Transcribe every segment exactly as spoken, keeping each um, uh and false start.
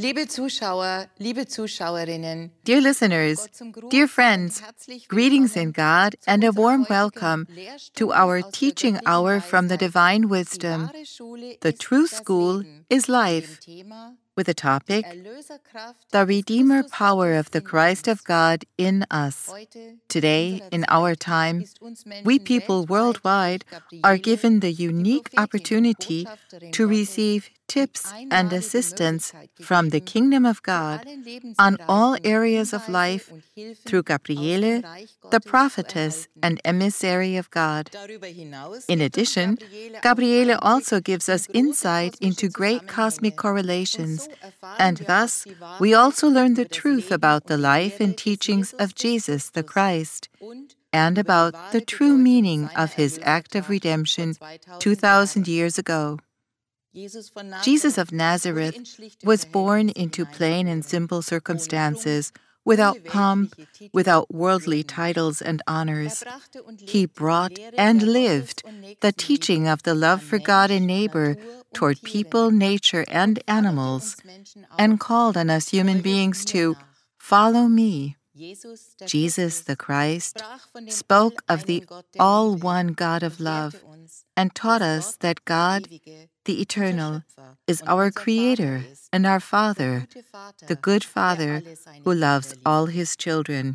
Liebe Zuschauer, liebe Zuschauerinnen, Dear listeners, dear friends, greetings in God and a warm welcome to our teaching hour from the Divine Wisdom. The true school is life, with the topic, the Redeemer power of the Christ of God in us. Today, in our time, we people worldwide are given the unique opportunity to receive tips and assistance from the Kingdom of God on all areas of life through Gabriele, the prophetess and emissary of God. In addition, Gabriele also gives us insight into great cosmic correlations, and thus we also learn the truth about the life and teachings of Jesus the Christ, and about the true meaning of his act of redemption two thousand years ago. Jesus of Nazareth was born into plain and simple circumstances, without pomp, without worldly titles and honors. He brought and lived the teaching of the love for God and neighbor toward people, nature, and animals, and called on us human beings to follow me. Jesus the Christ spoke of the all-one God of love and taught us that God, the Eternal, is our Creator and our Father, the good Father who loves all his children.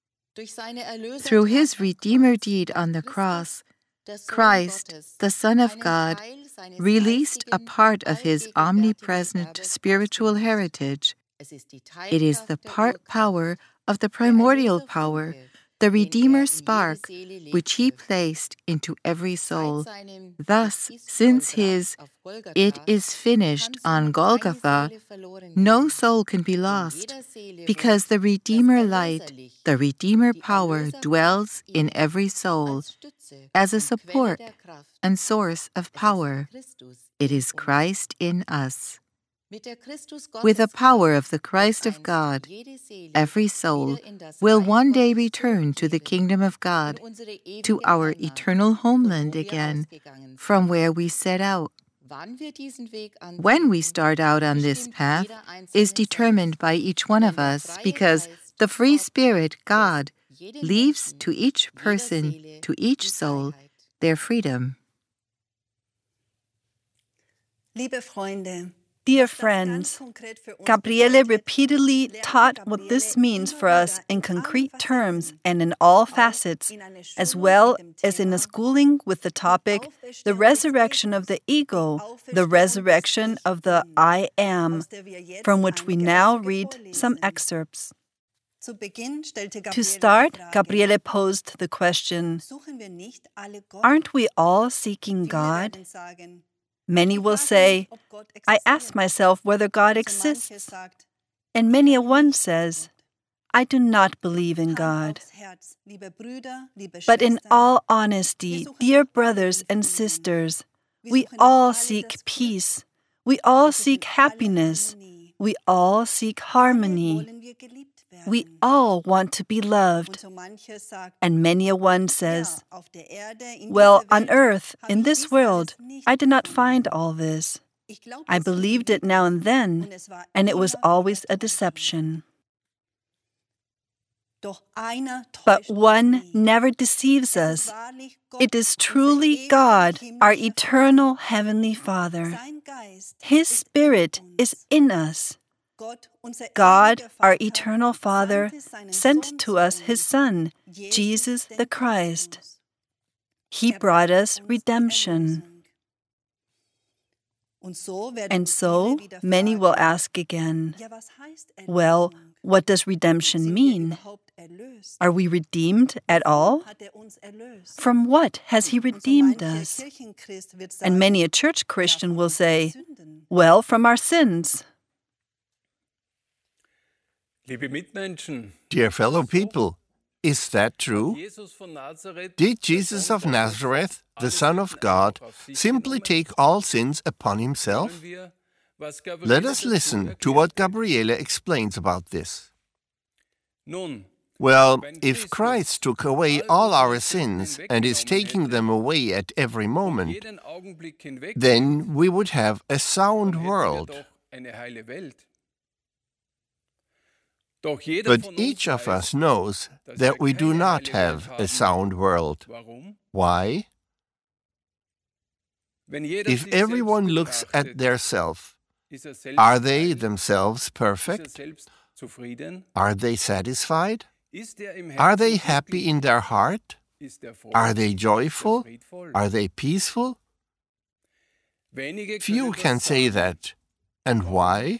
Through his Redeemer deed on the cross, Christ, the Son of God, released a part of his omnipresent spiritual heritage. It is the part power of the primordial power, the Redeemer spark, which he placed into every soul. Thus, since his "it is finished" on Golgotha, no soul can be lost, because the Redeemer light, the Redeemer power dwells in every soul as a support and source of power. It is Christ in us. With the power of the Christ of God, every soul will one day return to the kingdom of God, to our eternal homeland again, from where we set out. When we start out on this path is determined by each one of us, because the free Spirit, God, leaves to each person, to each soul, their freedom. Liebe Freunde, Dear friends, Gabriele repeatedly taught what this means for us in concrete terms and in all facets, as well as in a schooling with the topic, the resurrection of the ego, the resurrection of the I Am, from which we now read some excerpts. To start, Gabriele posed the question, aren't we all seeking God? Many will say, I ask myself whether God exists. And many a one says, I do not believe in God. But in all honesty, dear brothers and sisters, we all seek peace. We all seek happiness. We all seek harmony. We all want to be loved. And many a one says, well, on earth, in this world, I did not find all this. I believed it now and then, and it was always a deception. But one never deceives us. It is truly God, our eternal Heavenly Father. His Spirit is in us. God, our eternal Father, sent to us His Son, Jesus the Christ. He brought us redemption. And so, many will ask again, well, what does redemption mean? Are we redeemed at all? From what has He redeemed us? And many a church Christian will say, well, from our sins. Dear fellow people, is that true? Did Jesus of Nazareth, the Son of God, simply take all sins upon himself? Let us listen to what Gabriele explains about this. Well, if Christ took away all our sins and is taking them away at every moment, then we would have a sound world. But each of us knows that we do not have a sound world. Why? If everyone looks at their self, are they themselves perfect? Are they satisfied? Are they happy in their heart? Are they joyful? Are they peaceful? Few can say that. And why?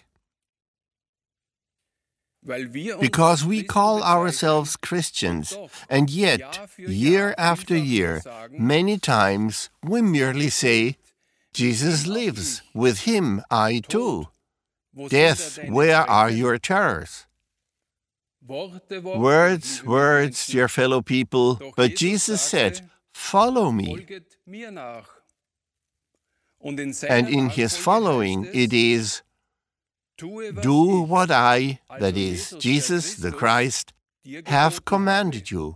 Because we call ourselves Christians, and yet, year after year, many times we merely say, Jesus lives, with him I too. Death, where are your terrors? Words, words, dear fellow people, but Jesus said, follow me. And in his following it is, do what I, that is, Jesus the Christ, have commanded you.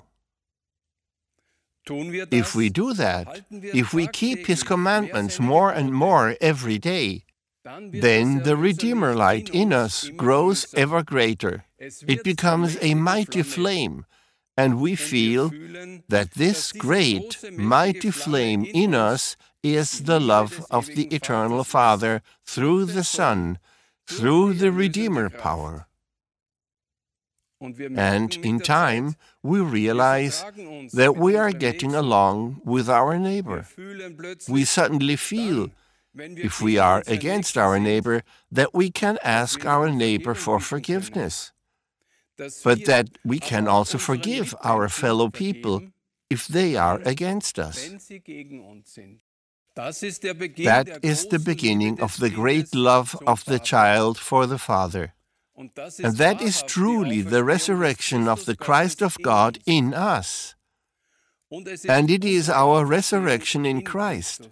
If we do that, if we keep his commandments more and more every day, then the Redeemer light in us grows ever greater. It becomes a mighty flame, and we feel that this great, mighty flame in us is the love of the Eternal Father through the Son, through the Redeemer power. And in time, we realize that we are getting along with our neighbor. We suddenly feel, if we are against our neighbor, that we can ask our neighbor for forgiveness, but that we can also forgive our fellow people if they are against us. That is the beginning of the great love of the child for the Father. And that is truly the resurrection of the Christ of God in us. And it is our resurrection in Christ.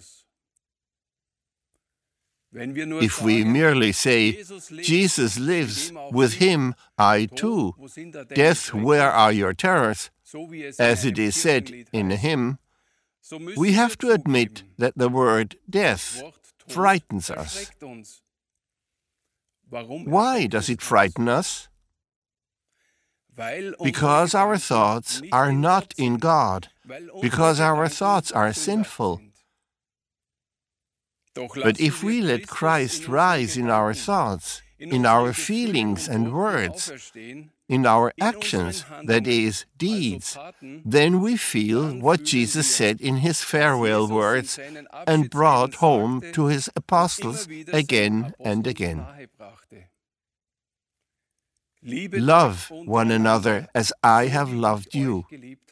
If we merely say, Jesus lives, with him I too, death, where are your terrors, as it is said in a hymn, we have to admit that the word death frightens us. Why does it frighten us? Because our thoughts are not in God, because our thoughts are sinful. But if we let Christ rise in our thoughts, in our feelings and words, in our actions, that is, deeds, then we feel what Jesus said in his farewell words and brought home to his apostles again and again. Love one another as I have loved you.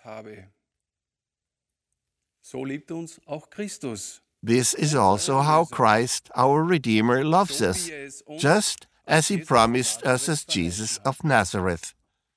This is also how Christ, our Redeemer, loves us, just as he promised us as Jesus of Nazareth.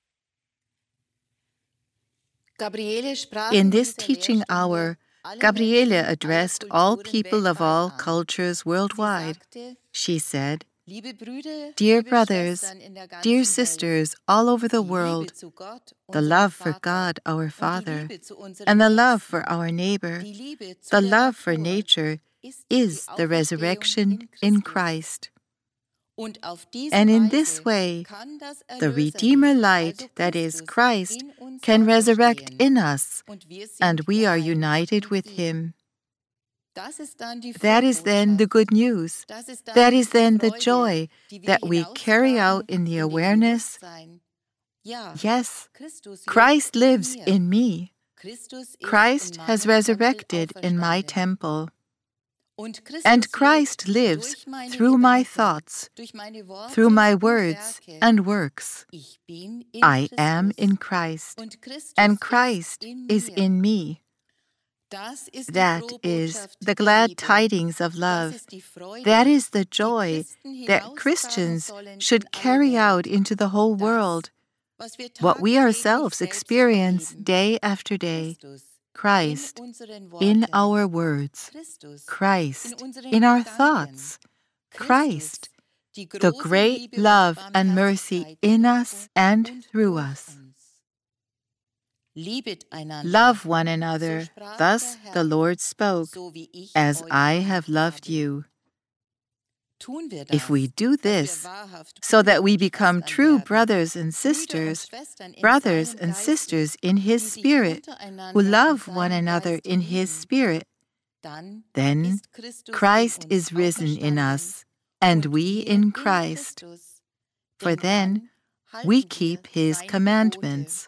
In this teaching hour, Gabriele addressed all people of all cultures worldwide. She said, Dear brothers, dear sisters all over the world, the love for God our Father and the love for our neighbor, the love for nature is the resurrection in Christ. And in this way, the Redeemer light, that is Christ, can resurrect in us, and we are united with him. That is then the good news. That is then the joy that we carry out in the awareness, yes, Christ lives in me. Christ has resurrected in my temple. And Christ lives through my thoughts, through my words and works. I am in Christ, and Christ is in me. That is the glad tidings of love. That is the joy that Christians should carry out into the whole world. What we ourselves experience day after day. Christ in our words. Christ in our thoughts. Christ, the great love and mercy in us and through us. Love one another, thus the Lord spoke, as I have loved you. If we do this, so that we become true brothers and sisters, brothers and sisters in His Spirit, who love one another in His Spirit, then Christ is risen in us, and we in Christ. For then we keep His commandments.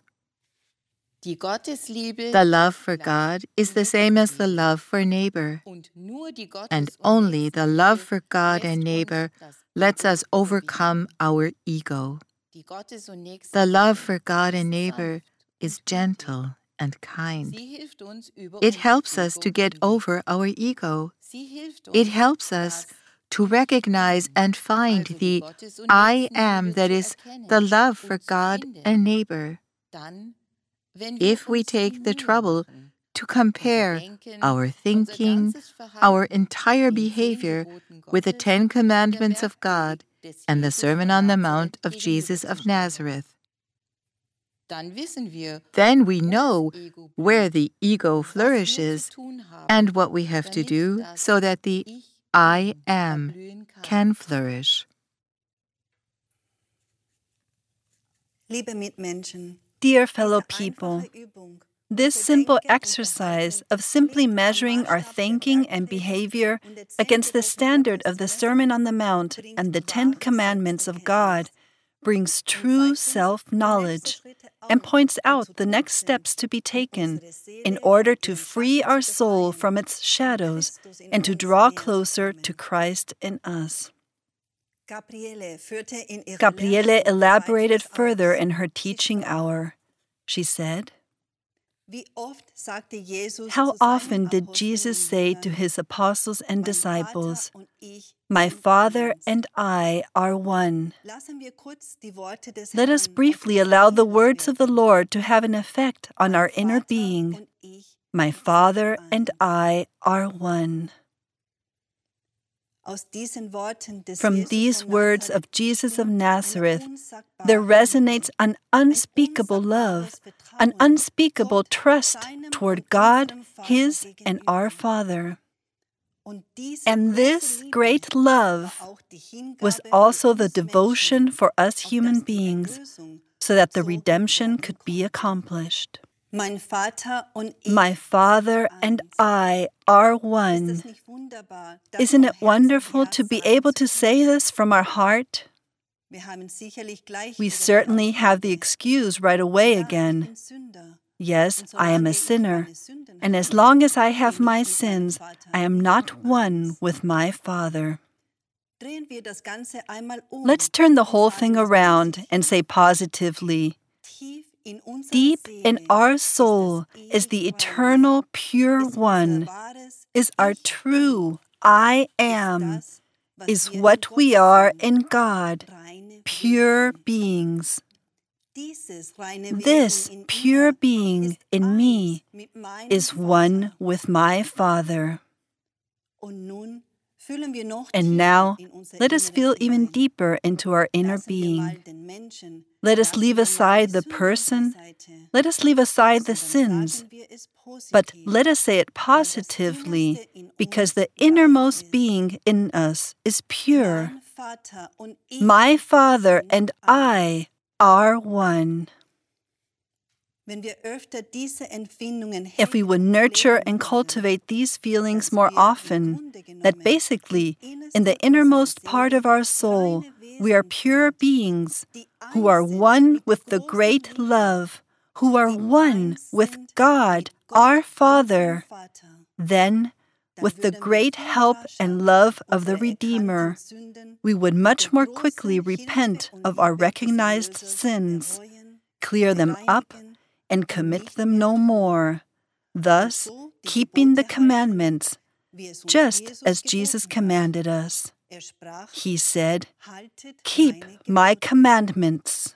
The love for God is the same as the love for neighbor, and only the love for God and neighbor lets us overcome our ego. The love for God and neighbor is gentle and kind. It helps us to get over our ego. It helps us to recognize and find the I am that is the love for God and neighbor. If we take the trouble to compare our thinking, our entire behavior with the Ten Commandments of God and the Sermon on the Mount of Jesus of Nazareth, then we know where the ego flourishes and what we have to do so that the I am can flourish. Liebe Mitmenschen, Dear fellow people, this simple exercise of simply measuring our thinking and behavior against the standard of the Sermon on the Mount and the Ten Commandments of God brings true self-knowledge and points out the next steps to be taken in order to free our soul from its shadows and to draw closer to Christ in us. Gabriele elaborated further in her teaching hour. She said, "How often did Jesus say to His apostles and disciples, 'My Father and I are one'?" Let us briefly allow the words of the Lord to have an effect on our inner being. My Father and I are one. From these words of Jesus of Nazareth, there resonates an unspeakable love, an unspeakable trust toward God, His and our Father. And this great love was also the devotion for us human beings, so that the redemption could be accomplished. My Father and I are one. Isn't it wonderful to be able to say this from our heart? We certainly have the excuse right away again. Yes, I am a sinner, and as long as I have my sins, I am not one with my Father. Let's turn the whole thing around and say positively, deep in our soul is the eternal, pure one, is our true I am, is what we are in God, pure beings. This pure being in me is one with my Father. And now, let us feel even deeper into our inner being. Let us leave aside the person. Let us leave aside the sins. But let us say it positively, because the innermost being in us is pure. My Father and I are one. If we would nurture and cultivate these feelings more often, that basically, in the innermost part of our soul, we are pure beings who are one with the great love, who are one with God, our Father, then, with the great help and love of the Redeemer, we would much more quickly repent of our recognized sins, clear them up, and commit them no more, thus keeping the commandments, just as Jesus commanded us. He said, "Keep my commandments."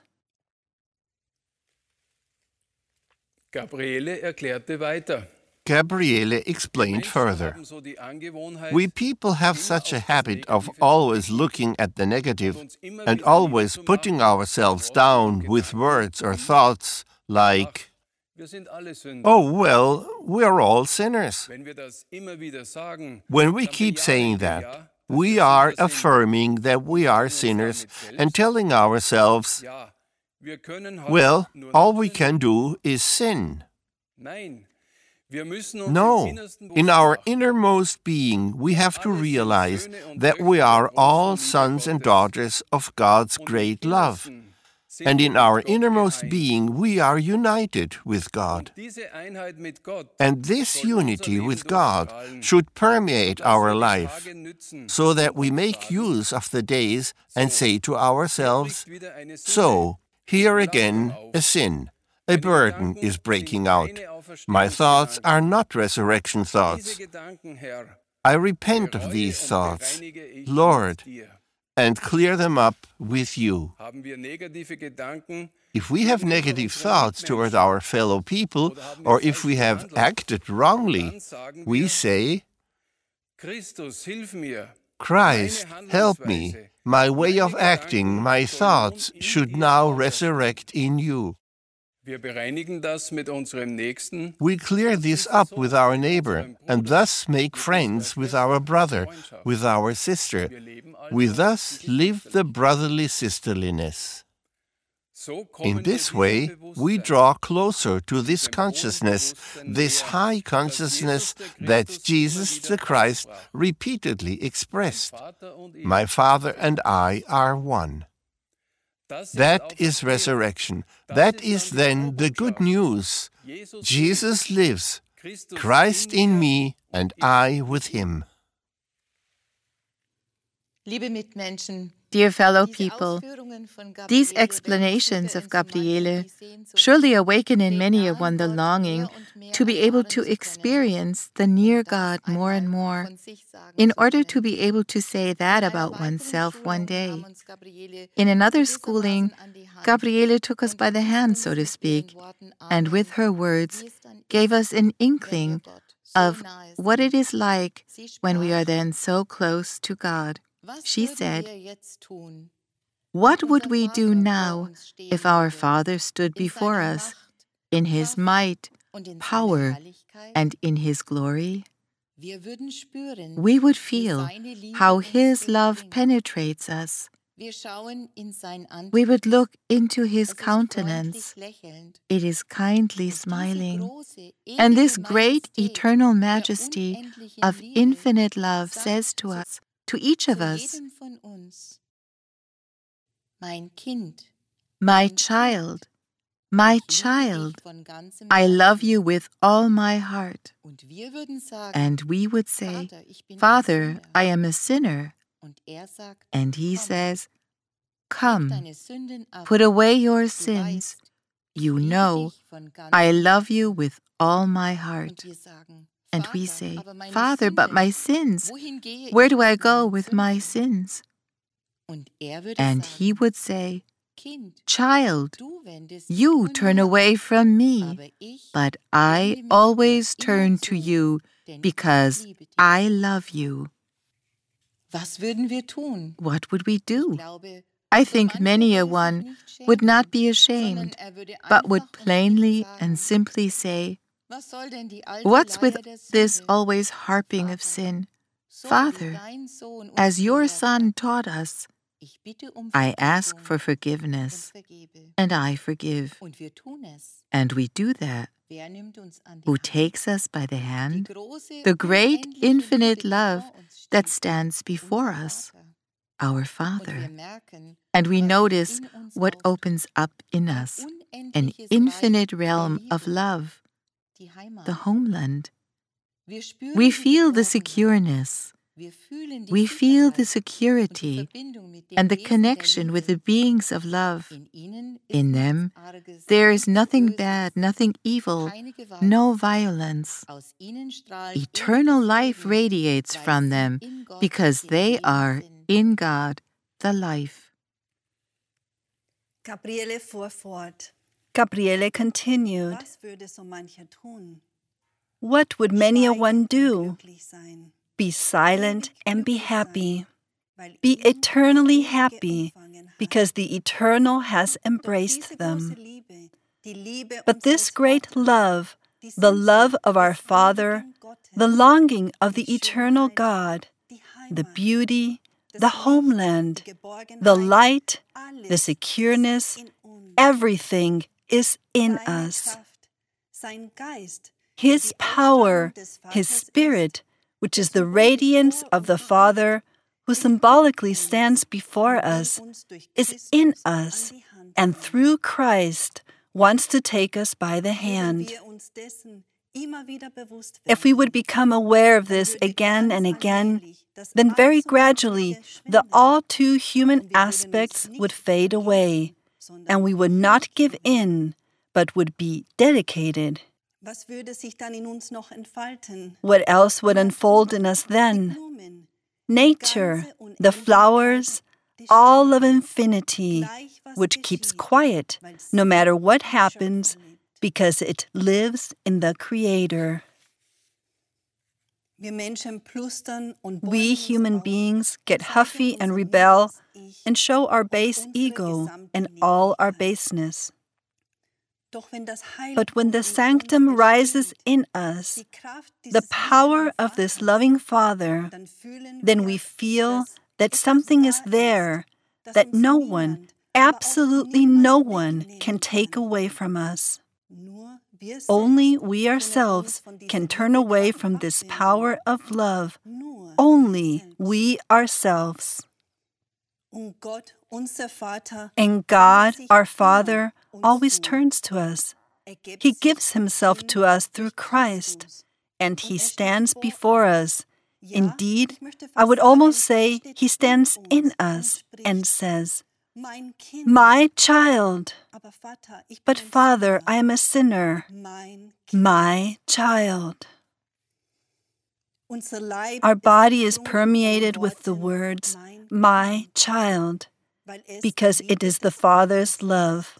Gabriele erklärte weiter. Gabriele explained further. We people have such a habit of always looking at the negative and always putting ourselves down with words or thoughts like, "Oh, well, we're all sinners." When we keep saying that, we are affirming that we are sinners and telling ourselves, well, all we can do is sin. No, in our innermost being, we have to realize that we are all sons and daughters of God's great love. And in our innermost being, we are united with God. And this unity with God should permeate our life, so that we make use of the days and say to ourselves, so, here again a sin, a burden is breaking out. My thoughts are not resurrection thoughts. I repent of these thoughts, Lord, and clear them up with you. If we have negative thoughts toward our fellow people, or if we have acted wrongly, we say, Christ, help me. My way of acting, my thoughts should now resurrect in you. We clear this up with our neighbor, and thus make friends with our brother, with our sister. We thus live the brotherly sisterliness. In this way, we draw closer to this consciousness, this high consciousness that Jesus the Christ repeatedly expressed. My Father and I are one. That is resurrection. That is then the good news. Jesus lives, Christ in me and I with him. Dear fellow people, these explanations of Gabriele surely awaken in many a one the longing to be able to experience the near God more and more, in order to be able to say that about oneself one day. In another schooling, Gabriele took us by the hand, so to speak, and with her words gave us an inkling of what it is like when we are then so close to God. She said, what would we do now if our Father stood before us in his might, power, and in his glory? We would feel how his love penetrates us. We would look into his countenance. It is kindly smiling. And this great eternal majesty of infinite love says to us, to each of us, my child, my child, I love you with all my heart. And we would say, Father, I am a sinner. And he says, come, put away your sins. You know, I love you with all my heart. And we say, Father, but my sins, where do I go with my sins? And he would say, child, you turn away from me, but I always turn to you because I love you. What would we do? I think many a one would not be ashamed, but would plainly and simply say, what's with this always harping of sin? Father, as your Son taught us, I ask for forgiveness, and I forgive. And we do that. Who takes us by the hand? The great infinite love that stands before us, our Father. And we notice what opens up in us, an infinite realm of love, the homeland. We feel the secureness. We feel the security and the connection with the beings of love. In them, there is nothing bad, nothing evil, no violence. Eternal life radiates from them because they are in God, the life. Gabriele fuhr fort. Gabriele continued. What would many a one do? Be silent and be happy. Be eternally happy because the eternal has embraced them. But this great love, the love of our Father, the longing of the eternal God, the beauty, the homeland, the light, the secureness, everything is in us. His power, His Spirit, which is the radiance of the Father, who symbolically stands before us, is in us, and through Christ wants to take us by the hand. If we would become aware of this again and again, then very gradually the all too human aspects would fade away, and we would not give in, but would be dedicated. What else would unfold in us then? Nature, the flowers, all of infinity, which keeps quiet no matter what happens, because it lives in the Creator. We human beings get huffy and rebel and show our base ego and all our baseness. But when the sanctum rises in us, the power of this loving Father, then we feel that something is there that no one, absolutely no one, can take away from us. Only we ourselves can turn away from this power of love. Only we ourselves. And God, our Father, always turns to us. He gives Himself to us through Christ, and He stands before us. Indeed, I would almost say He stands in us and says, "My child." But Father, I am a sinner. My child. Our body is permeated with the words, "my child," because it is the Father's love.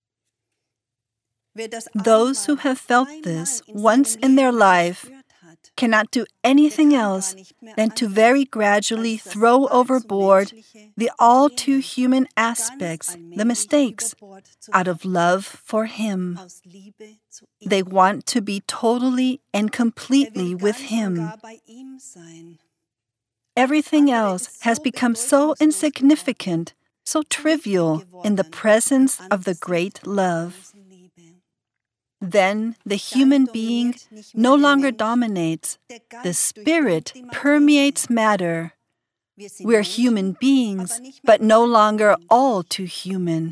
Those who have felt this once in their life cannot do anything else than to very gradually throw overboard the all too human aspects, the mistakes, out of love for Him. They want to be totally and completely with Him. Everything else has become so insignificant, so trivial in the presence of the great love. Then the human being no longer dominates. The Spirit permeates matter. We're human beings, but no longer all too human.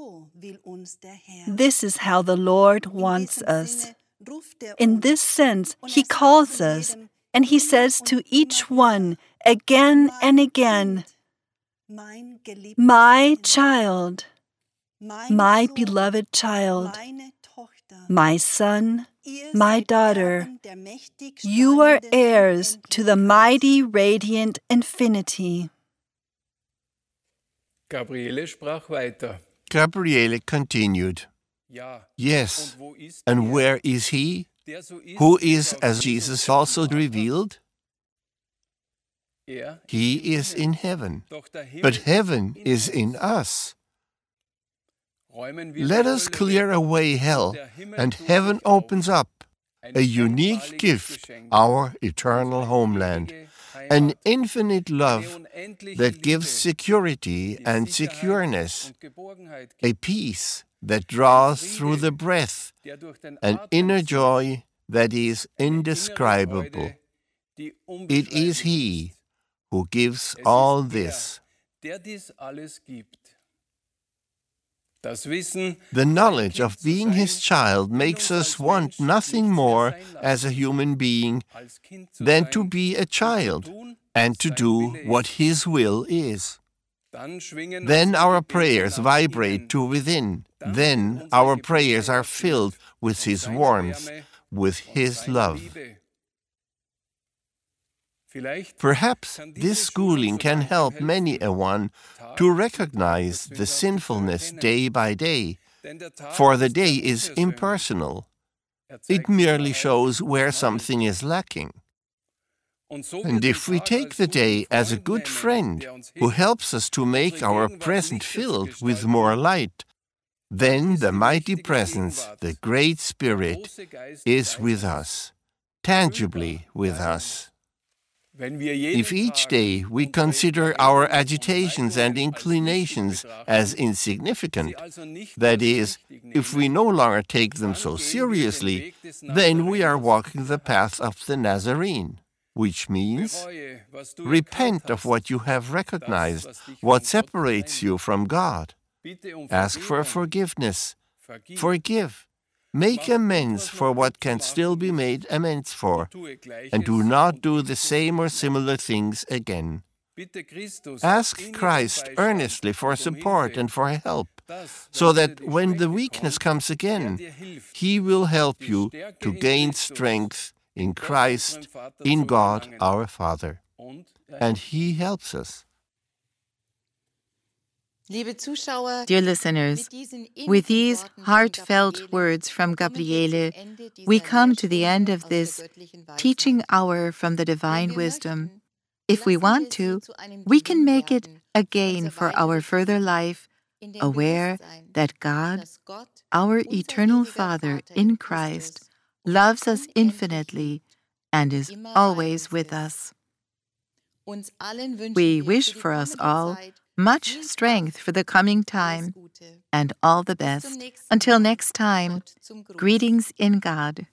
This is how the Lord wants us. In this sense, He calls us, and He says to each one again and again, "My child, my beloved child, my son, my daughter, you are heirs to the mighty, radiant infinity." Gabriele sprach weiter. Gabriele continued, "Yes, and where is He, who is as Jesus also revealed? He is in heaven, but heaven is in us. Let us clear away hell, and heaven opens up, a unique gift, our eternal homeland, an infinite love that gives security and secureness, a peace that draws through the breath, an inner joy that is indescribable. It is He who gives all this. The knowledge of being His child makes us want nothing more as a human being than to be a child and to do what His will is. Then our prayers vibrate to within. Then our prayers are filled with His warmth, with His love. Perhaps this schooling can help many a one to recognize the sinfulness day by day, for the day is impersonal. It merely shows where something is lacking. And if we take the day as a good friend who helps us to make our present filled with more light, then the mighty presence, the Great Spirit, is with us, tangibly with us. If each day we consider our agitations and inclinations as insignificant, that is, if we no longer take them so seriously, then we are walking the path of the Nazarene, which means repent of what you have recognized, what separates you from God. Ask for forgiveness. Forgive. Make amends for what can still be made amends for, and do not do the same or similar things again. Ask Christ earnestly for support and for help, so that when the weakness comes again, He will help you to gain strength in Christ, in God our Father. And He helps us. Dear listeners, with these heartfelt words from Gabriele, we come to the end of this teaching hour from the divine wisdom. If we want to, we can make it a gain for our further life, aware that God, our eternal Father in Christ, loves us infinitely and is always with us. We wish for us all much strength for the coming time, and all the best. Until next time, greetings in God.